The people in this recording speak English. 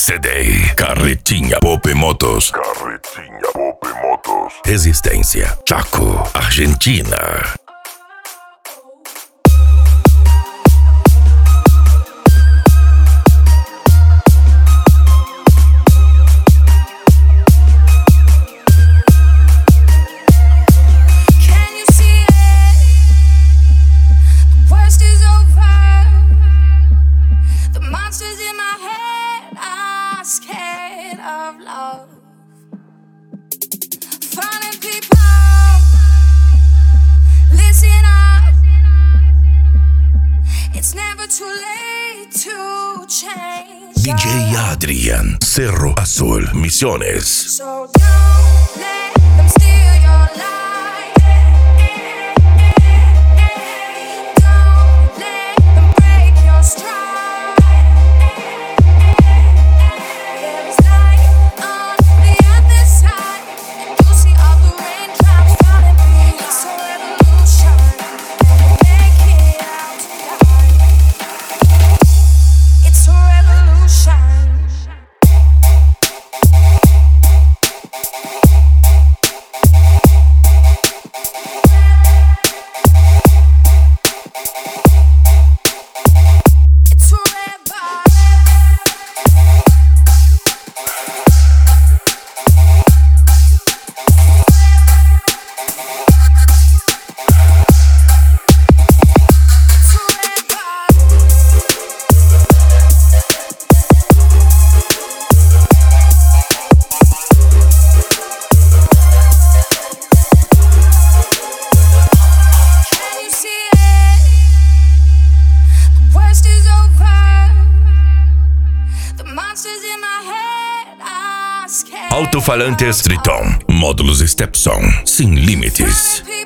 CD, Carretinha Pop Motos. Carretinha Pop Motos. Resistência, Chaco, Argentina. DJ Adrian, Cerro Azul, Misiones. So don't let them steal your life. Don't let them break your stride. There's light on the other side, and you'll see all the raindrops falling through. It's a revolution, and make it out tonight. It's a revolution. Alto-falantes Triton, módulos Stepson, sem limites.